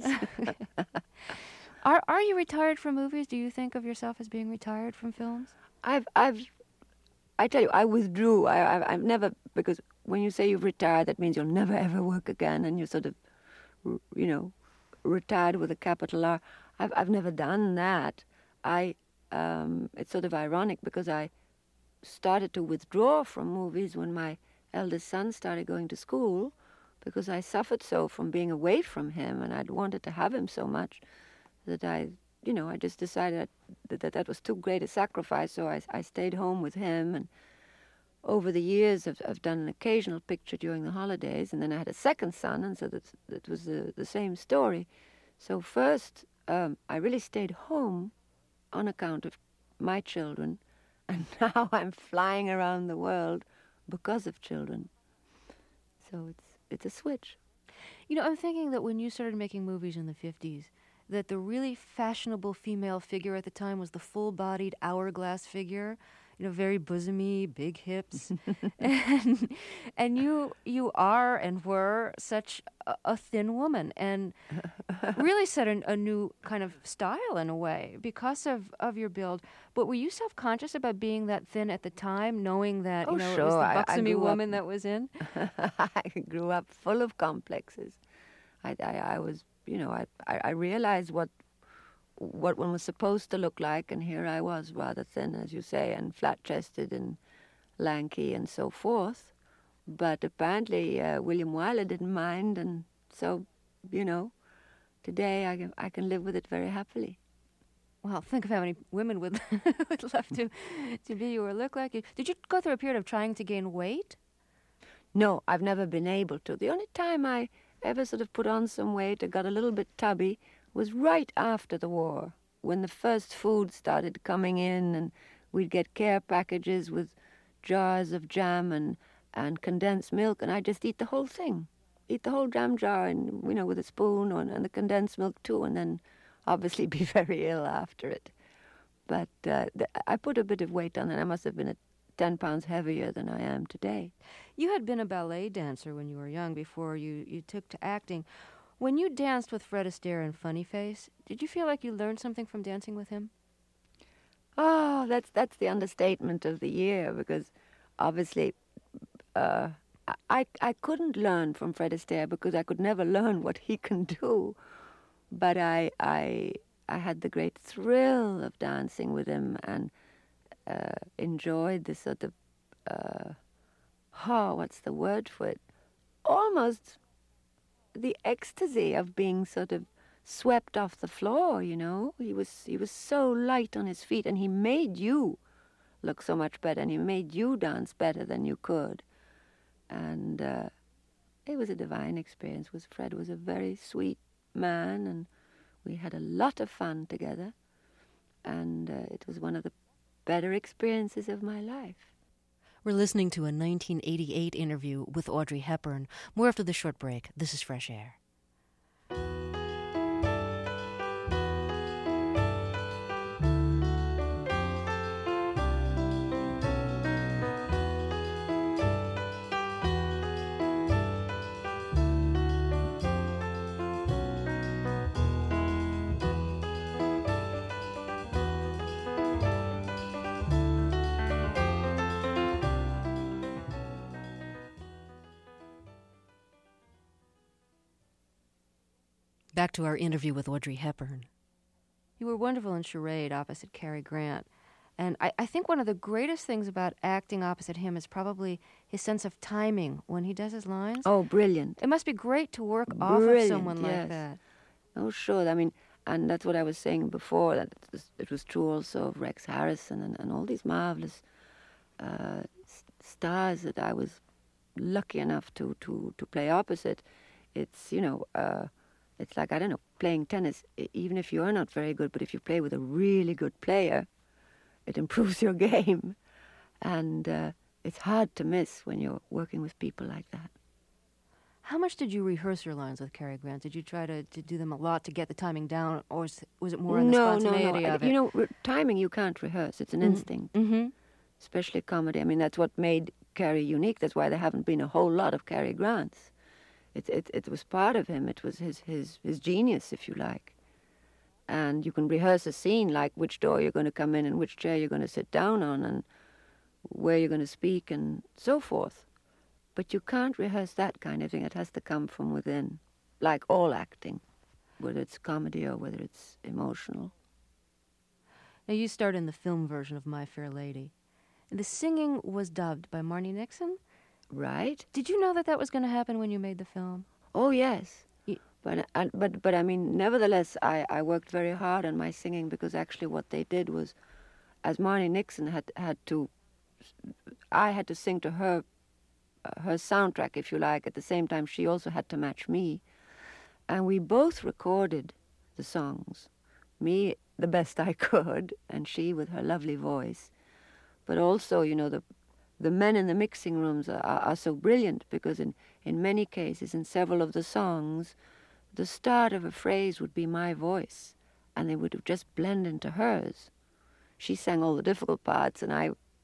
Are are you retired from movies? Do you think of yourself as being retired from films? I've, I've, I tell you, I withdrew. I, I've, I've never, because when you say you've retired, that means you'll never ever work again, and you're sort of, r- you know, retired with a capital R. I've, I've never done that. I, um, it's sort of ironic because I started to withdraw from movies when my eldest son started going to school, because I suffered so from being away from him, and I'd wanted to have him so much that I, you know, I just decided that that, that was too great a sacrifice, so I, I stayed home with him. And over the years, I've, I've done an occasional picture during the holidays, and then I had a second son, and so that, that was the, the same story. So first, um, I really stayed home on account of my children, and now I'm flying around the world because of children. So it's it's a switch. You know, I'm thinking that when you started making movies in the fifties, that the really fashionable female figure at the time was the full-bodied hourglass figure. you know, very bosomy, big hips, and and you you are and were such a, a thin woman, and really set a, a new kind of style in a way because of, of your build. But were you self-conscious about being that thin at the time, knowing that Oh, you know sure. it was the I- I buxomy grew up- woman that was in? I grew up full of complexes. I, I, I was, you know, I, I, I realized what what one was supposed to look like, and here I was, rather thin, as you say, and flat-chested and lanky and so forth. But apparently uh, William Wyler didn't mind, and so, you know, today I can, I can live with it very happily. Well, think of how many women would would love to to be you or look like you. Did you go through a period of trying to gain weight? No, I've never been able to. The only time I ever sort of put on some weight or got a little bit tubby was right after the war, when the first food started coming in, and we'd get care packages with jars of jam and, and condensed milk, and I'd just eat the whole thing. Eat the whole jam jar, and, you know, with a spoon, or, and the condensed milk too, and then obviously be very ill after it. But uh, th- I put a bit of weight on, and I must have been a ten pounds heavier than I am today. You had been a ballet dancer when you were young before you, you took to acting. When you danced with Fred Astaire in Funny Face, did you feel like you learned something from dancing with him? Oh, that's that's the understatement of the year, because obviously uh, I I couldn't learn from Fred Astaire because I could never learn what he can do. But I I I had the great thrill of dancing with him, and uh, enjoyed the sort of uh, oh, what's the word for it? Almost the ecstasy of being sort of swept off the floor, you know. He was he was so light on his feet, and he made you look so much better, and he made you dance better than you could. And uh, it was a divine experience. Was Fred was a very sweet man, and we had a lot of fun together. And uh, it was one of the better experiences of my life. We're listening to a nineteen eighty-eight interview with Audrey Hepburn. More after the short break. This is Fresh Air. Back to our interview with Audrey Hepburn. You were wonderful in Charade opposite Cary Grant. And I, I think one of the greatest things about acting opposite him is probably his sense of timing when he does his lines. Oh, brilliant. It must be great to work Brilliant, off of someone yes. like that. Oh, sure. I mean, and that's what I was saying before, that it was, it was true also of Rex Harrison and, and all these marvelous uh, s- stars that I was lucky enough to, to, to play opposite. It's, you know... Uh, It's like, I don't know, playing tennis, even if you're not very good, but if you play with a really good player, it improves your game. And uh, it's hard to miss when you're working with people like that. How much did you rehearse your lines with Cary Grant? Did you try to, to do them a lot to get the timing down, or was, was it more in the no, spontaneity no, no. of You it? know, re- timing you can't rehearse. It's an Mhm. instinct, Mm-hmm. especially comedy. I mean, that's what made Cary unique. That's why there haven't been a whole lot of Cary Grants. It, it it was part of him. It was his, his, his genius, if you like. And you can rehearse a scene, like which door you're going to come in and which chair you're going to sit down on and where you're going to speak and so forth. But you can't rehearse that kind of thing. It has to come from within, like all acting, whether it's comedy or whether it's emotional. Now, you starred in the film version of My Fair Lady. The singing was dubbed by Marni Nixon. Right. Did you know that that was going to happen when you made the film? Oh, yes. But, uh, but, but I mean, nevertheless, I, I worked very hard on my singing, because actually what they did was, as Marni Nixon had, had to, I had to sing to her, uh, her soundtrack, if you like. At the same time, she also had to match me. And we both recorded the songs. Me, the best I could, and she with her lovely voice. But also, you know, the The men in the mixing rooms are, are, are so brilliant, because in, in many cases, in several of the songs, the start of a phrase would be my voice, and they would have just blend into hers. She sang all the difficult parts, and I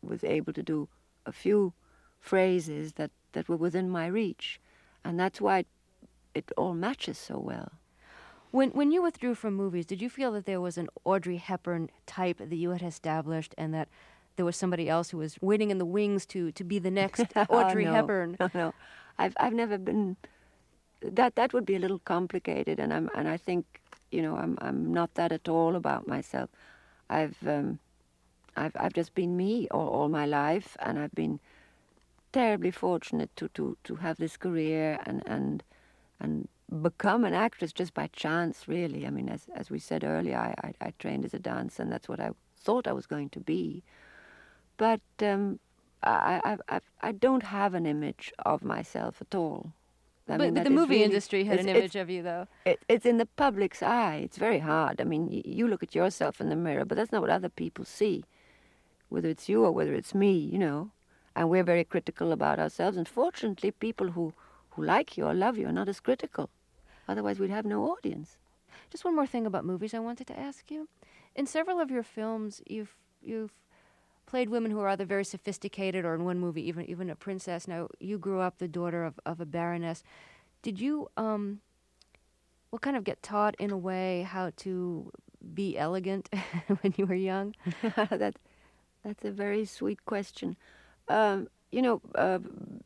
was able to do a few phrases that, that were within my reach. And that's why it, it all matches so well. When when you withdrew from movies, did you feel that there was an Audrey Hepburn type that you had established and that there was somebody else who was waiting in the wings to, to be the next Audrey oh, no. Hepburn? No, no. I've I've never been that that would be a little complicated, and I'm and I think, you know, I'm I'm not that at all about myself. I've um I've I've just been me all, all my life, and I've been terribly fortunate to, to, to have this career and and and become an actress just by chance, really. I mean, as as we said earlier, I, I, I trained as a dancer, and that's what I thought I was going to be. But um, I, I, I, I don't have an image of myself at all. I but mean, but the that is movie really, industry had it's- an image it's- of you, though. It, it's in the public's eye. It's very hard. I mean, y- you look at yourself in the mirror, but that's not what other people see, whether it's you or whether it's me, you know. And we're very critical about ourselves. And fortunately, people who, who like you or love you are not as critical. Otherwise, we'd have no audience. Just one more thing about movies I wanted to ask you. In several of your films, you've you've played women who are either very sophisticated or in one movie even even a princess. Now, you grew up the daughter of, of a baroness. Did you um well kind of get taught in a way how to be elegant when you were young? that that's a very sweet question. Um, you know, uh,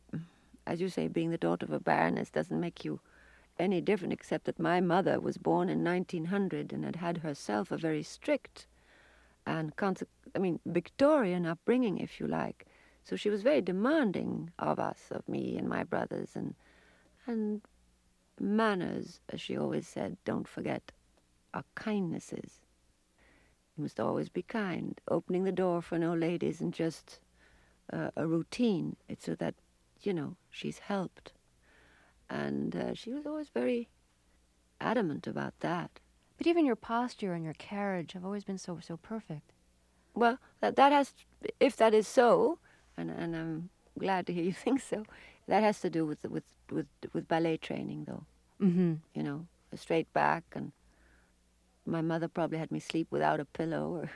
as you say, being the daughter of a baroness doesn't make you any different, except that my mother was born in nineteen hundred and had had herself a very strict and, conse- I mean, Victorian upbringing, if you like. So she was very demanding of us, of me and my brothers, and and manners, as she always said, don't forget, are kindnesses. You must always be kind. Opening the door for an old lady isn't just uh, a routine. It's so that, you know, she's helped. And uh, she was always very adamant about that. But even your posture and your carriage have always been so so perfect. Well, that that has, if that is so, and and I'm glad to hear you think so, that has to do with with with, with ballet training, though. Mm-hmm. You know, a straight back, and my mother probably had me sleep without a pillow, or.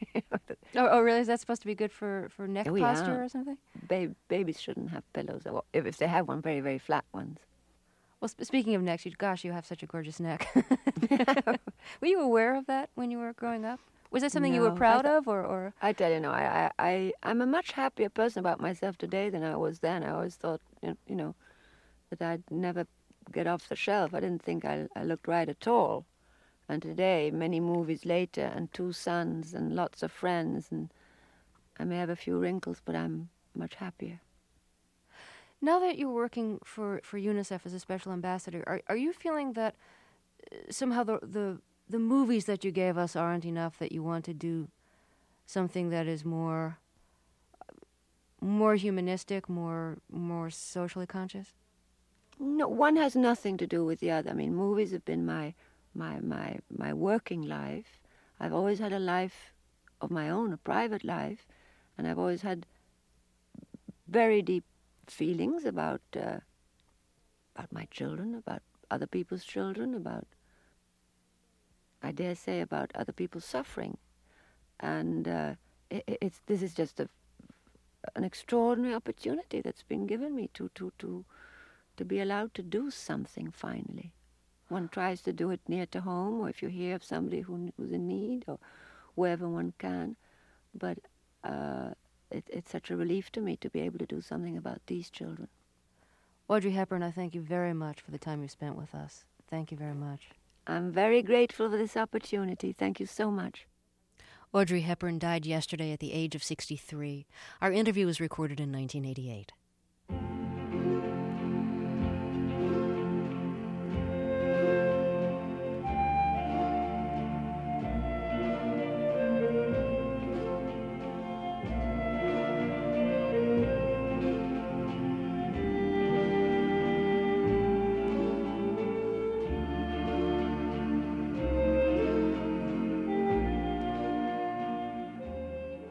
Oh, oh, really? Is that supposed to be good for, for neck Oh, posture yeah. or something? Ba- babies shouldn't have pillows, or if, if they have one, very very flat ones. Well, sp- speaking of necks, you, gosh, you have such a gorgeous neck. Were you aware of that when you were growing up? Was that something you were No, proud I th- of, or, or? I tell you, no, I, I, I, I'm a much happier person about myself today than I was then. I always thought, you you know, that I'd never get off the shelf. I didn't think I, I looked right at all. And today, many movies later, and two sons, and lots of friends, and I may have a few wrinkles, but I'm much happier. Now that you're working for, for UNICEF as a special ambassador, are are you feeling that uh, somehow the, the the movies that you gave us aren't enough, that you want to do something that is more more humanistic, more more socially conscious? No, one has nothing to do with the other. I mean, movies have been my my my my working life. I've always had a life of my own, a private life, and I've always had very deep feelings about uh, about my children, about other people's children, about, I dare say, about other people's suffering. And uh, it, it's this is just a, an extraordinary opportunity that's been given me to, to, to, to be allowed to do something finally. One tries to do it near to home, or if you hear of somebody who, who's in need, or wherever one can. But uh, it, it's such a relief to me to be able to do something about these children. Audrey Hepburn, I thank you very much for the time you spent with us. Thank you very much. I'm very grateful for this opportunity. Thank you so much. Audrey Hepburn died yesterday at the age of sixty-three. Our interview was recorded in nineteen eighty-eight.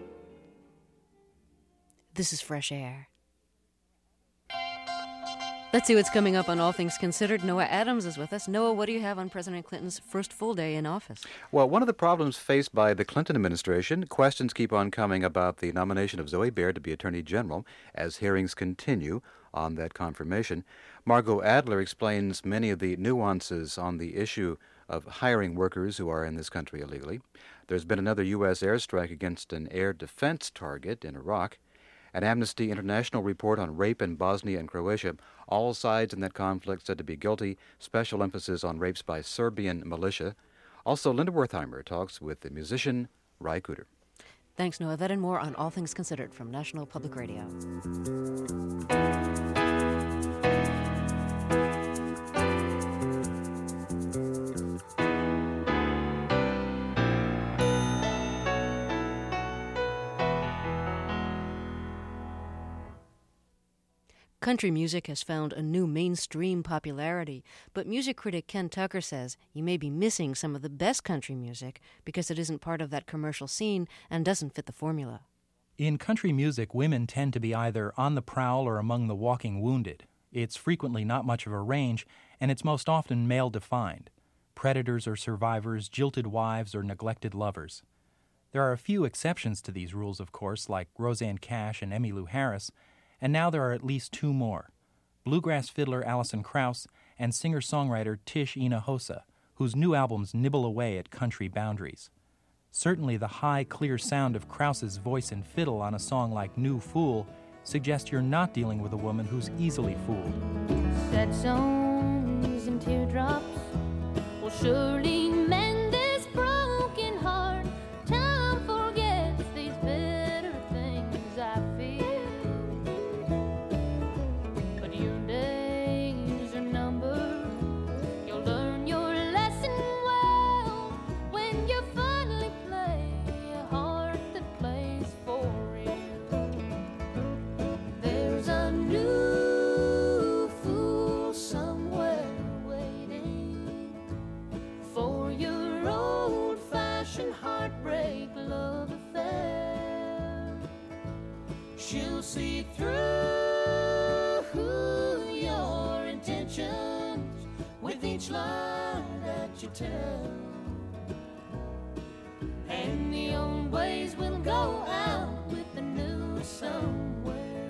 This is Fresh Air. Let's see what's coming up on All Things Considered. Noah Adams is with us. Noah, what do you have on President Clinton's first full day in office? Well, one of the problems faced by the Clinton administration, questions keep on coming about the nomination of Zoe Baird to be Attorney General as hearings continue on that confirmation. Margot Adler explains many of the nuances on the issue of hiring workers who are in this country illegally. There's been another U S airstrike against an air defense target in Iraq. An Amnesty International report on rape in Bosnia and Croatia. All sides in that conflict said to be guilty. Special emphasis on rapes by Serbian militia. Also, Linda Wertheimer talks with the musician Ry Cooder. Thanks, Noah. That and more on All Things Considered from National Public Radio. Country music has found a new mainstream popularity, but music critic Ken Tucker says you may be missing some of the best country music because it isn't part of that commercial scene and doesn't fit the formula. In country music, women tend to be either on the prowl or among the walking wounded. It's frequently not much of a range, and it's most often male-defined. Predators or survivors, jilted wives or neglected lovers. There are a few exceptions to these rules, of course, like Rosanne Cash and Emmylou Harris, and now there are at least two more, bluegrass fiddler Alison Krauss and singer-songwriter Tish Hinojosa, whose new albums nibble away at country boundaries. Certainly the high, clear sound of Krauss's voice and fiddle on a song like New Fool suggests you're not dealing with a woman who's easily fooled. Sad songs and teardrops will surely mend this broken heart. Time forgets these bitter things I feel. She'll see through your intentions with each lie that you tell, and the old ways will go out with the new somewhere.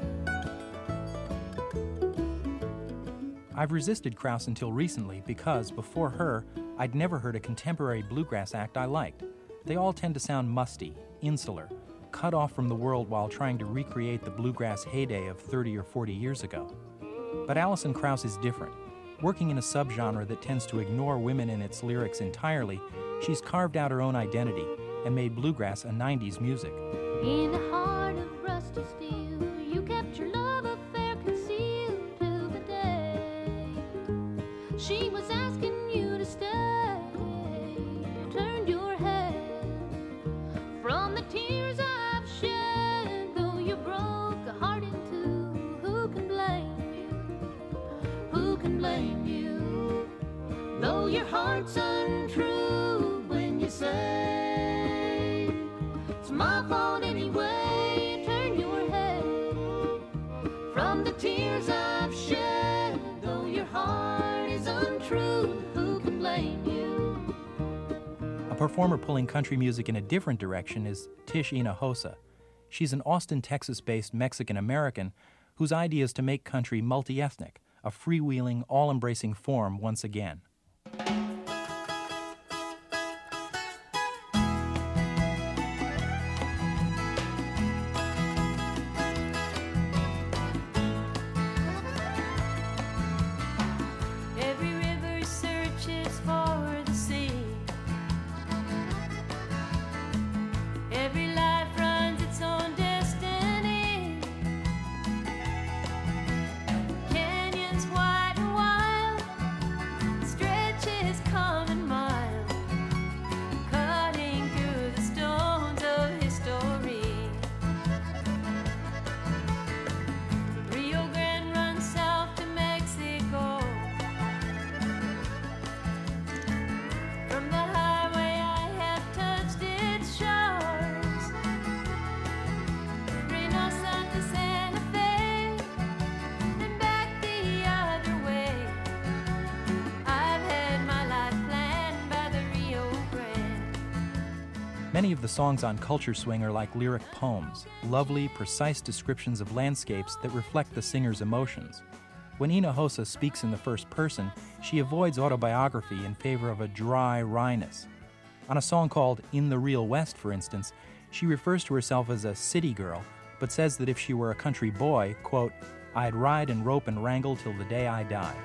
I've resisted Krauss until recently because, before her, I'd never heard a contemporary bluegrass act I liked. They all tend to sound musty, insular, cut off from the world while trying to recreate the bluegrass heyday of thirty or forty years ago. But Alison Krauss is different. Working in a subgenre that tends to ignore women in its lyrics entirely, she's carved out her own identity and made bluegrass a nineties music. In the heart of rusty steel, you kept your love affair concealed till the day she was asking you to stay. You turned your head from the tears I've shed, though you broke a heart in two. Who can blame you? Who can blame you? Though your heart's untrue when you say it's my fault anyway. Turn your head from the tears I've shed, though your heart is untrue. Who can blame you? A performer pulling country music in a different direction is Tish Hinojosa. She's an Austin, Texas-based Mexican-American whose idea is to make country multi-ethnic, a freewheeling, all-embracing form once again. Every river searches for the sea. Every life runs its own destiny. Canyons wide and wild, stretches common mile, cutting through the stones of history. Rio Grande runs south to Mexico. From the highway I have touched its shores. Reno, Santa, Santa Fe, and back the other Many of the songs on Culture Swing are like lyric poems, lovely, precise descriptions of landscapes that reflect the singer's emotions. When Hinojosa speaks in the first person, she avoids autobiography in favor of a dry wryness. On a song called In the Real West, for instance, she refers to herself as a city girl, but says that if she were a country boy, quote, I'd ride and rope and wrangle till the day I die.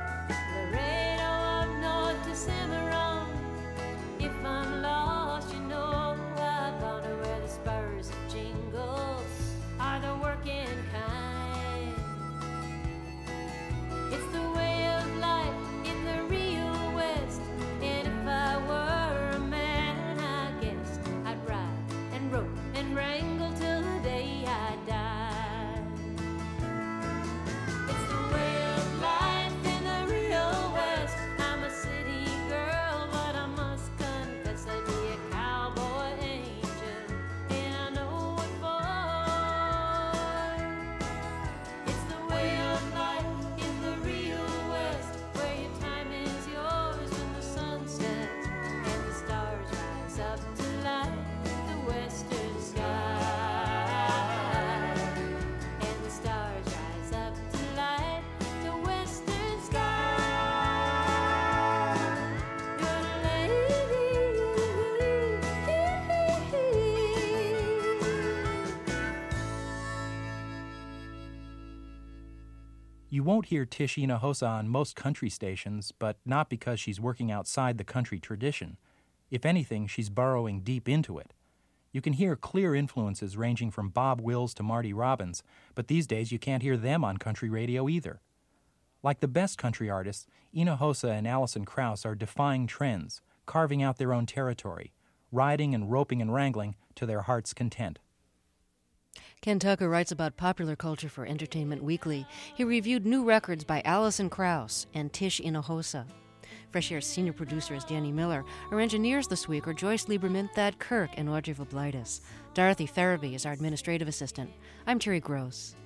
You won't hear Tish Hinojosa on most country stations, but not because she's working outside the country tradition. If anything, she's burrowing deep into it. You can hear clear influences ranging from Bob Wills to Marty Robbins, but these days you can't hear them on country radio either. Like the best country artists, Hinojosa and Alison Krauss are defying trends, carving out their own territory, riding and roping and wrangling to their heart's content. Ken Tucker writes about popular culture for Entertainment Weekly. He reviewed new records by Alison Krauss and Tish Hinojosa. Fresh Air's senior producer is Danny Miller. Our engineers this week are Joyce Lieberman, Thad Kirk, and Audrey Voblaitis. Dorothy Farabee is our administrative assistant. I'm Terry Gross.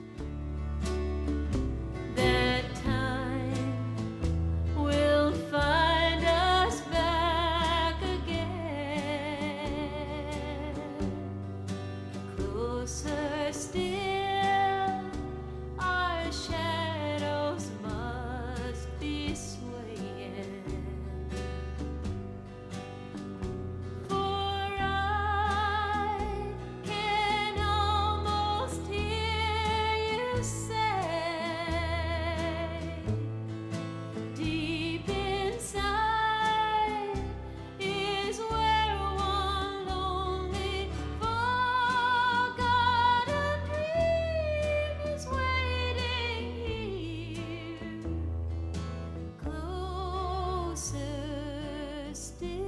That time will find us back again, closer still, our shadows must be swaying, for I can almost hear you say, deep inside is where one lonely forgotten dream is waiting here, closer still.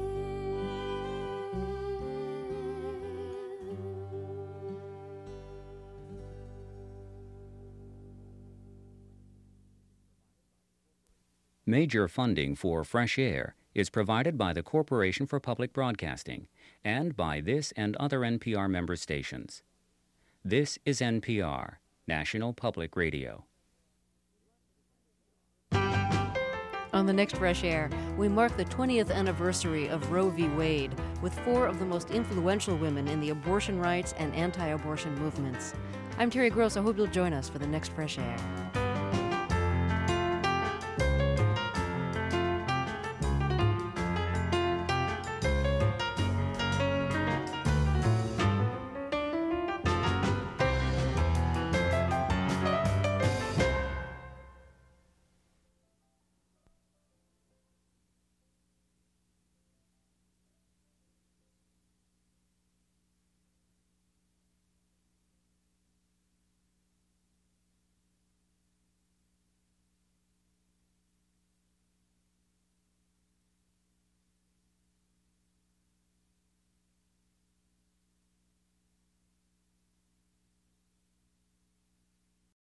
Major funding for Fresh Air is provided by the Corporation for Public Broadcasting and by this and other N P R member stations. This is N P R, National Public Radio. On the next Fresh Air, we mark the twentieth anniversary of Roe v. Wade with four of the most influential women in the abortion rights and anti-abortion movements. I'm Terry Gross. I hope you'll join us for the next Fresh Air.